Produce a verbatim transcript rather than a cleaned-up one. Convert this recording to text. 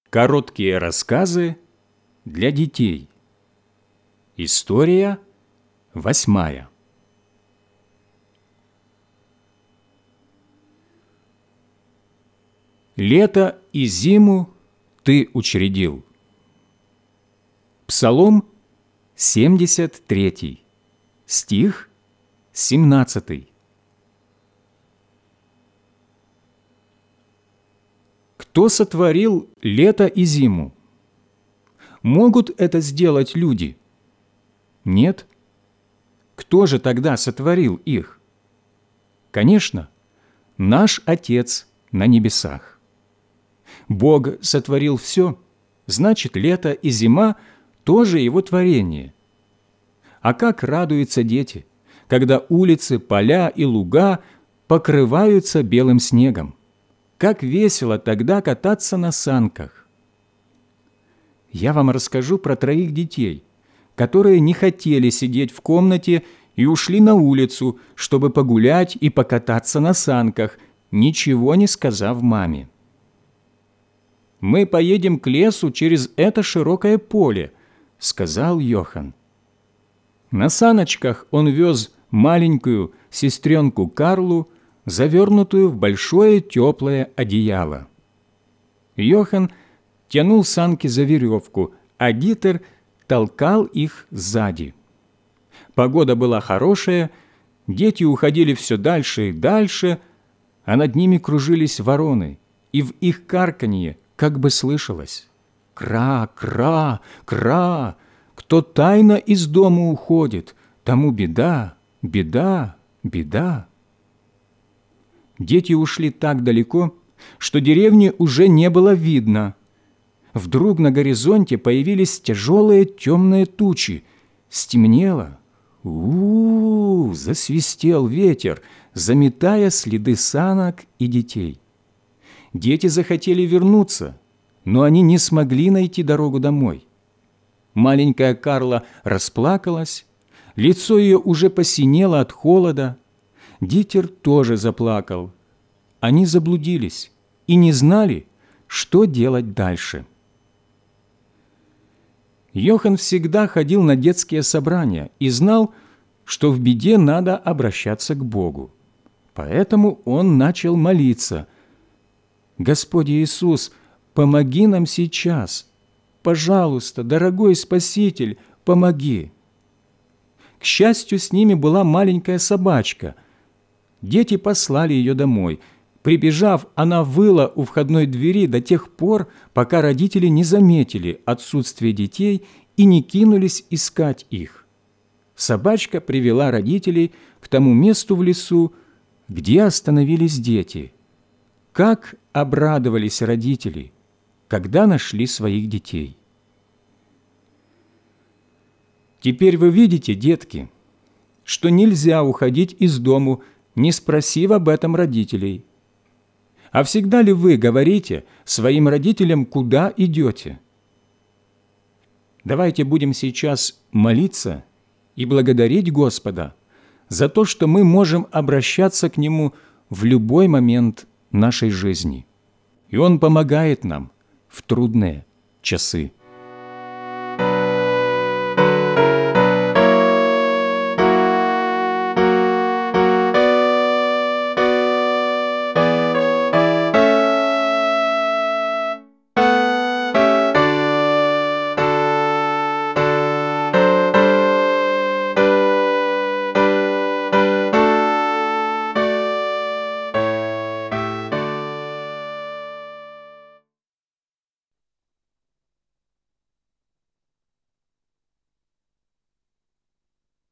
Короткие рассказы для детей. История восьмая. Лето и зиму Ты учредил. Псалом семьдесят третий, стих семнадцатый. Кто сотворил лето и зиму? Могут это сделать люди? Нет. Кто же тогда сотворил их? Конечно, наш Отец на небесах. Бог сотворил все, значит, лето и зима тоже Его творение. А как радуются дети, когда улицы, поля и луга покрываются белым снегом? Как весело тогда кататься на санках! Я вам расскажу про троих детей, которые не хотели сидеть в комнате и ушли на улицу, чтобы погулять и покататься на санках, ничего не сказав маме. «Мы поедем к лесу через это широкое поле», — сказал Йохан. На саночках он вез маленькую сестренку Карлу, завернутую в большое теплое одеяло. Йохан тянул санки за веревку, а Дитер толкал их сзади. Погода была хорошая, дети уходили все дальше и дальше, а над ними кружились вороны, и в их карканье как бы слышалось: «Кра, кра, кра! Кто тайно из дома уходит, тому беда, беда, беда». Дети ушли так далеко, что деревни уже не было видно. Вдруг на горизонте появились тяжелые темные тучи. Стемнело. У-у-у! Засвистел ветер, заметая следы санок и детей. Дети захотели вернуться, но они не смогли найти дорогу домой. Маленькая Карла расплакалась, лицо ее уже посинело от холода. Дитер тоже заплакал. Они заблудились и не знали, что делать дальше. Йохан всегда ходил на детские собрания и знал, что в беде надо обращаться к Богу. Поэтому он начал молиться: «Господь Иисус, помоги нам сейчас! Пожалуйста, дорогой Спаситель, помоги!» К счастью, с ними была маленькая собачка. Дети послали ее домой. Прибежав, она выла у входной двери до тех пор, пока родители не заметили отсутствие детей и не кинулись искать их. Собачка привела родителей к тому месту в лесу, где остановились дети. Как обрадовались родители, когда нашли своих детей! Теперь вы видите, детки, что нельзя уходить из дому, не спросив об этом родителей. А всегда ли вы говорите своим родителям, куда идете? Давайте будем сейчас молиться и благодарить Господа за то, что мы можем обращаться к Нему в любой момент нашей жизни. И Он помогает нам в трудные часы.